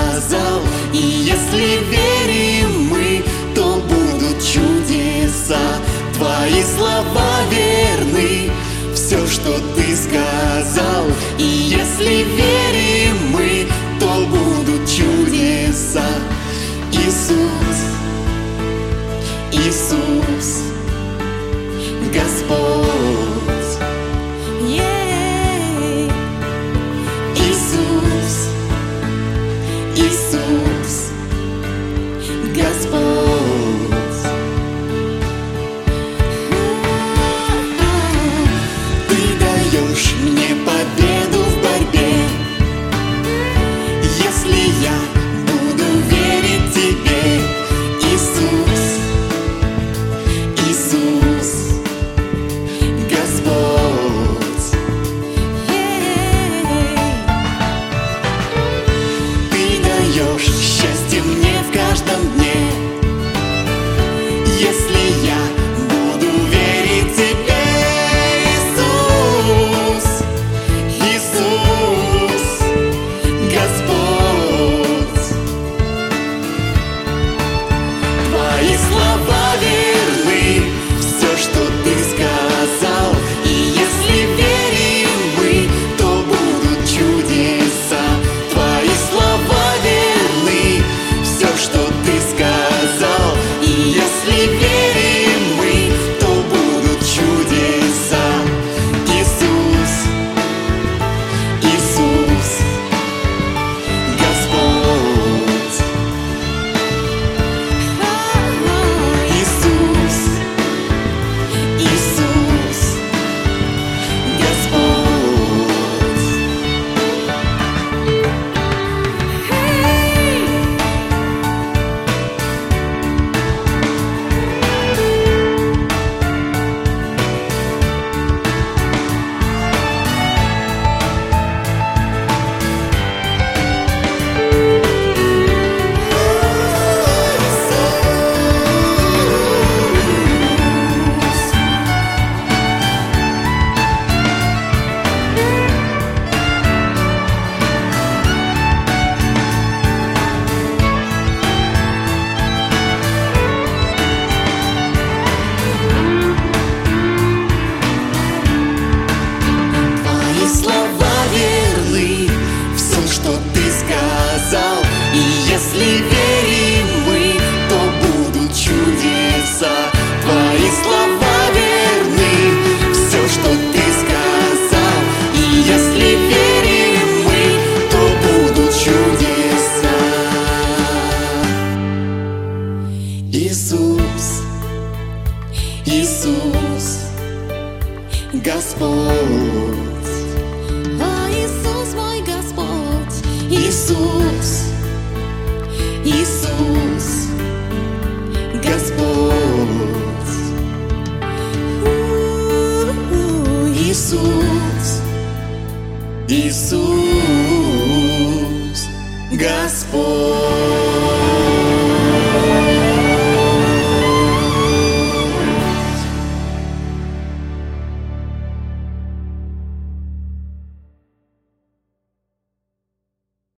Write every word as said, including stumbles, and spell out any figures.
сказал. И если верим мы, то будут чудеса. Твои слова верны, все, что ты сказал. И если верим мы, то будут чудеса. Иисус, Иисус, Господь. Yeah. Иисус, Иисус, Господь. Ты даешь мне победу в борьбе, если я буду верить тебе. Иисус, Иисус, Господь. Ты даешь счастье мне в каждом дне, если я буду верить тебе. Иисус, Иисус, Господь. Твои слова верны, все, что ты сказал. И если верим мы, то будут чудеса. Твои слова верны, все, что ты сказал. И если верим мы, то будут чудеса. Иисус, Иисус, Господь. Иисус, Иисус, Господь. Твои слова верны, все, что ты сказал. И если верим мы, то будут чудеса. Твои слова верны, все, что ты сказал. И если верим мы, то будут чудеса. Иисус, Иисус, Господь. О, Иисус мой Господь, Иисус, Иисус, Господь. У-у-у. Иисус, Иисус, Господь.